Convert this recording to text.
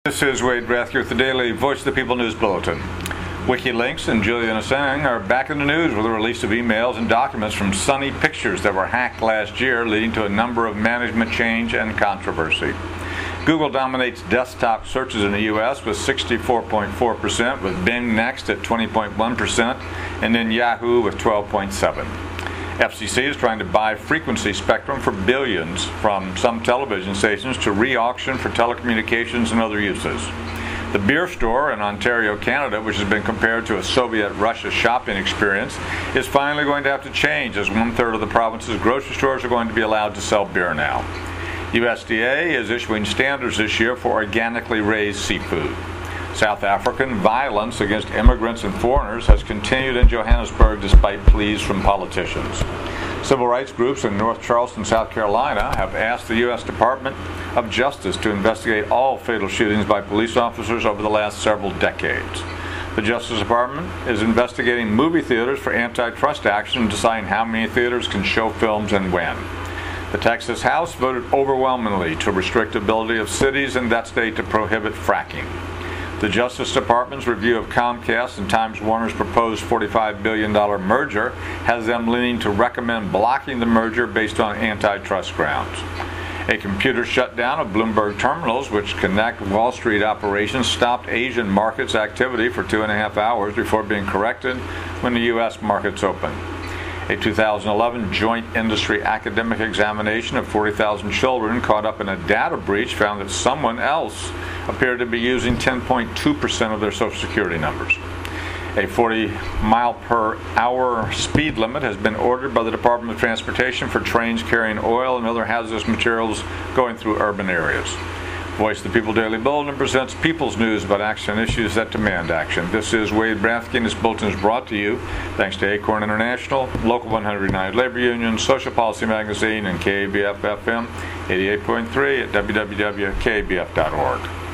This is Wade Rathke with the Daily Voice of the People News Bulletin. WikiLeaks and Julian Assange are back in the news with the release of emails and documents from Sony Pictures that were hacked last year, leading to a number of management change and controversy. Google dominates desktop searches in the U.S. with 64.4%, with Bing next at 20.1%, and then Yahoo with 12.7%. FCC is trying to buy frequency spectrum for billions from some television stations to re-auction for telecommunications and other uses. The beer store in Ontario, Canada, which has been compared to a Soviet Russia shopping experience, is finally going to have to change, as 1/3 of the province's grocery stores are going to be allowed to sell beer now. USDA is issuing standards this year for organically raised seafood. South African violence against immigrants and foreigners has continued in Johannesburg despite pleas from politicians. Civil rights groups in North Charleston, South Carolina have asked the U.S. Department of Justice to investigate all fatal shootings by police officers over the last several decades. The Justice Department is investigating movie theaters for antitrust action and deciding how many theaters can show films and when. The Texas House voted overwhelmingly to restrict the ability of cities in that state to prohibit fracking. The Justice Department's review of Comcast and Time Warner's proposed $45 billion merger has them leaning to recommend blocking the merger based on antitrust grounds. A computer shutdown of Bloomberg terminals, which connect Wall Street operations, stopped Asian markets activity for 2.5 hours before being corrected when the U.S. markets opened. A 2011 joint industry academic examination of 40,000 children caught up in a data breach found that someone else appeared to be using 10.2% of their Social Security numbers. A 40-mile-per-hour speed limit has been ordered by the Department of Transportation for trains carrying oil and other hazardous materials going through urban areas. Voice of the People Daily Bulletin presents people's news about action issues that demand action. This is Wade Rathke, and this bulletin is brought to you thanks to Acorn International, Local 100 United Labor Union, Social Policy Magazine, and KABF FM 88.3 at www.kabf.org.